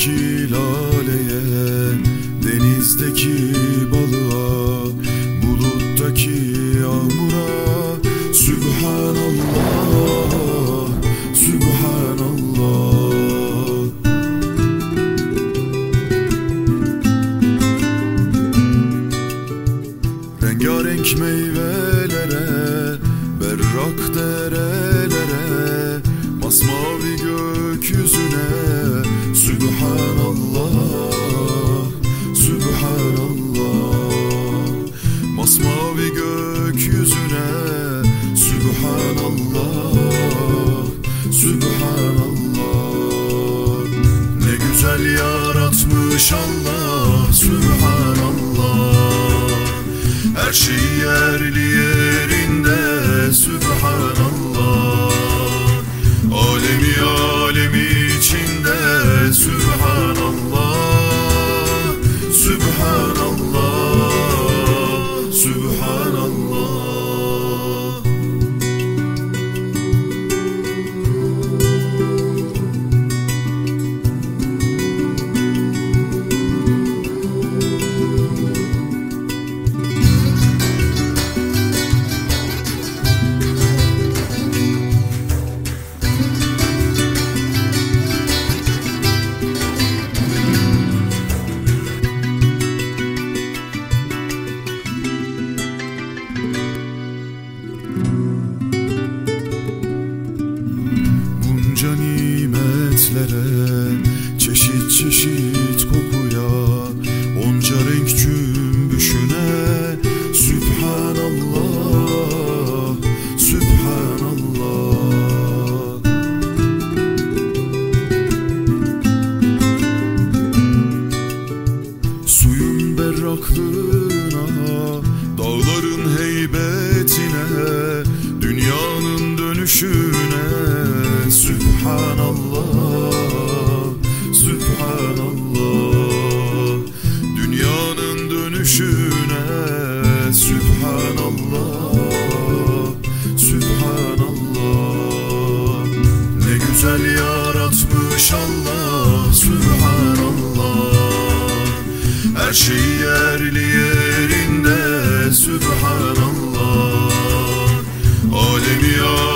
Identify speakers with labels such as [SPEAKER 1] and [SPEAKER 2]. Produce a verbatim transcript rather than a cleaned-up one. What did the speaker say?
[SPEAKER 1] Gökteki laleye, denizdeki balığa, buluttaki yağmura, Sübhanallah, Sübhanallah. Rengarenk meyvelere, berrak derelere, masmavi gökyüzüne, Sübhanallah, Sübhanallah. Masmavi gökyüzüne, Sübhanallah, Sübhanallah. Ne güzel yaratmış Allah, Sübhanallah. Her şey yerli yerinde, Sübhanallah. Alemi alemi içinde, Sübhanallah, Sübhanallah, Sübhanallah. Bunca nimetlere, çeşit çeşit kokuya, onca renk cümbüşüne, Sübhanallah, Sübhanallah. Suyun berraklığına, dağların heybetine, dünyanın dönüşüne, Sübhanallah, Sübhanallah. Dünyanın dönüşüne, Sübhanallah, Sübhanallah. Ne güzel yaratmış Allah, Sübhanallah. Her şey yerli yerinde, Sübhanallah. Alemi